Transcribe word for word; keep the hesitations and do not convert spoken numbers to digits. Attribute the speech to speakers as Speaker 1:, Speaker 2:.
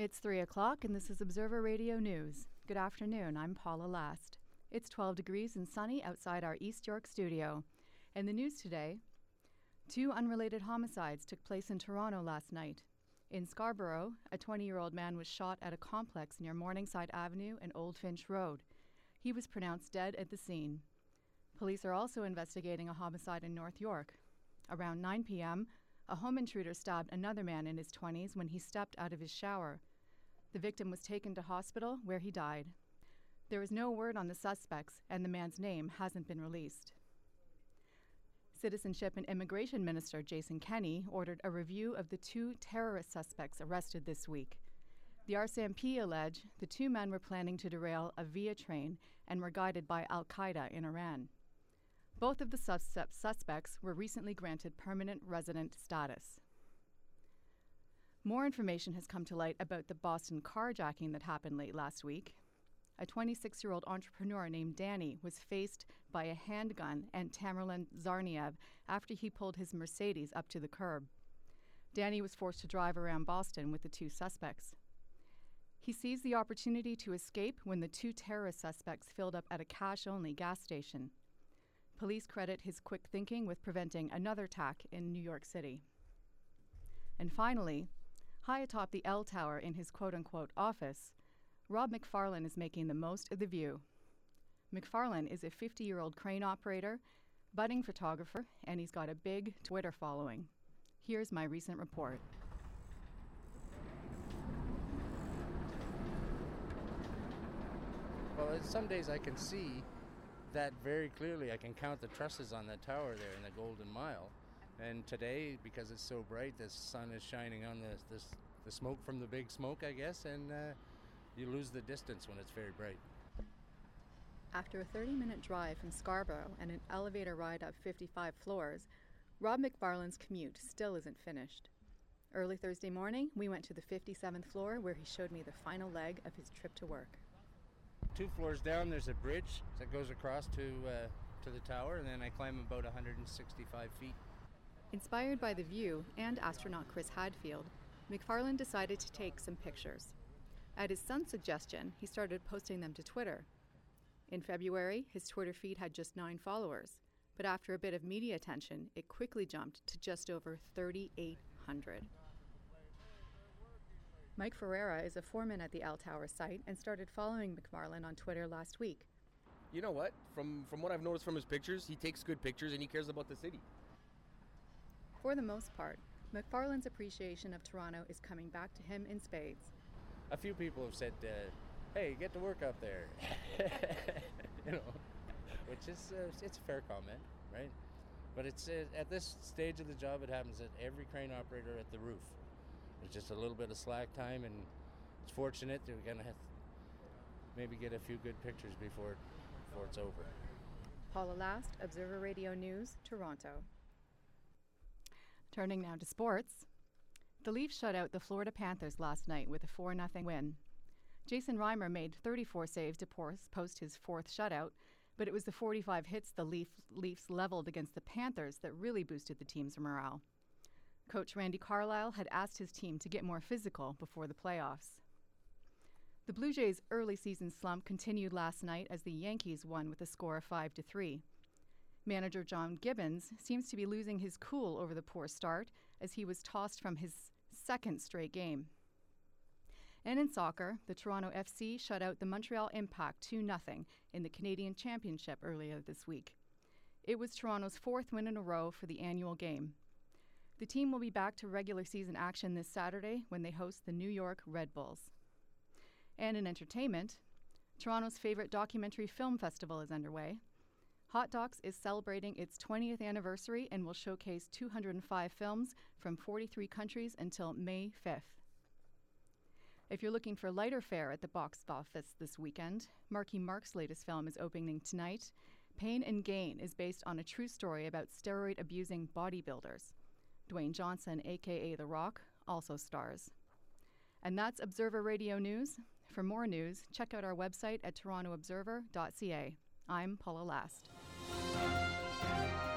Speaker 1: It's three o'clock and this is Observer Radio News. Good afternoon, I'm Paula Last. It's twelve degrees and sunny outside our East York studio. In the news today, two unrelated homicides took place in Toronto last night. In Scarborough, a twenty-year-old man was shot at a complex near Morningside Avenue and Old Finch Road. He was pronounced dead at the scene. Police are also investigating a homicide in North York. Around nine p.m., a home intruder stabbed another man in his twenties when he stepped out of his shower. The victim was taken to hospital, where he died. There is no word on the suspects, and the man's name hasn't been released. Citizenship and Immigration Minister Jason Kenney ordered a review of the two terrorist suspects arrested this week. The R C M P allege the two men were planning to derail a Via train and were guided by al-Qaeda in Iran. Both of the sus- suspects were recently granted permanent resident status. More information has come to light about the Boston carjacking that happened late last week. A twenty-six-year-old entrepreneur named Danny was faced by a handgun and Tamerlan Tsarnaev after he pulled his Mercedes up to the curb. Danny was forced to drive around Boston with the two suspects. He seized the opportunity to escape when the two terrorist suspects filled up at a cash-only gas station. Police credit his quick thinking with preventing another attack in New York City. And finally, high atop the L Tower in his quote-unquote office, Rob McFarlane is making the most of the view. McFarlane is a fifty-year-old crane operator, budding photographer, and he's got a big Twitter following. Here's my recent report.
Speaker 2: Well, some days I can see that very clearly. I can count the trusses on the tower there in the Golden Mile. And today, because it's so bright, the sun is shining on the this, the smoke from the big smoke, I guess, and uh, you lose the distance when it's very bright.
Speaker 1: After a thirty-minute drive from Scarborough and an elevator ride up fifty-five floors, Rob McFarlane's commute still isn't finished. Early Thursday morning, we went to the fifty-seventh floor where he showed me the final leg of his trip to work.
Speaker 2: Two floors down, there's a bridge that goes across to uh, to the tower, and then I climb about one hundred sixty-five feet.
Speaker 1: Inspired by the view and astronaut Chris Hadfield, McFarlane decided to take some pictures. At his son's suggestion, he started posting them to Twitter. In February, his Twitter feed had just nine followers, but after a bit of media attention, it quickly jumped to just over thirty-eight hundred. Mike Ferreira is a foreman at the L Tower site and started following McFarlane on Twitter last week.
Speaker 3: You know what? From from what I've noticed from his pictures, he takes good pictures and he cares about the city.
Speaker 1: For the most part, McFarlane's appreciation of Toronto is coming back to him in spades.
Speaker 2: A few people have said, uh, hey, get to work up there. You know, which is uh, it's a fair comment, right? But it's uh, at this stage of the job, it happens at every crane operator at the roof. It's just a little bit of slack time, and it's fortunate that we're going to have to maybe get a few good pictures before, before it's over.
Speaker 1: Paula Last, Observer Radio News, Toronto. Turning now to sports. The Leafs shut out the Florida Panthers last night with a four nothing win. Jason Reimer made thirty-four saves to post his fourth shutout, but it was the forty-five hits the Leaf, Leafs leveled against the Panthers that really boosted the team's morale. Coach Randy Carlyle had asked his team to get more physical before the playoffs. The Blue Jays' early season slump continued last night as the Yankees won with a score of five to three. Manager John Gibbons seems to be losing his cool over the poor start as he was tossed from his second straight game. And in soccer, the Toronto F C shut out the Montreal Impact two nothing in the Canadian Championship earlier this week. It was Toronto's fourth win in a row for the annual game. The team will be back to regular season action this Saturday when they host the New York Red Bulls. And in entertainment, Toronto's favorite documentary film festival is underway. Hot Docs is celebrating its twentieth anniversary and will showcase two hundred five films from forty-three countries until May fifth. If you're looking for lighter fare at the box office this weekend, Marky Mark's latest film is opening tonight. Pain and Gain is based on a true story about steroid-abusing bodybuilders. Dwayne Johnson, a k a. The Rock, also stars. And that's Observer Radio News. For more news, check out our website at toronto observer dot c a. I'm Paula Last.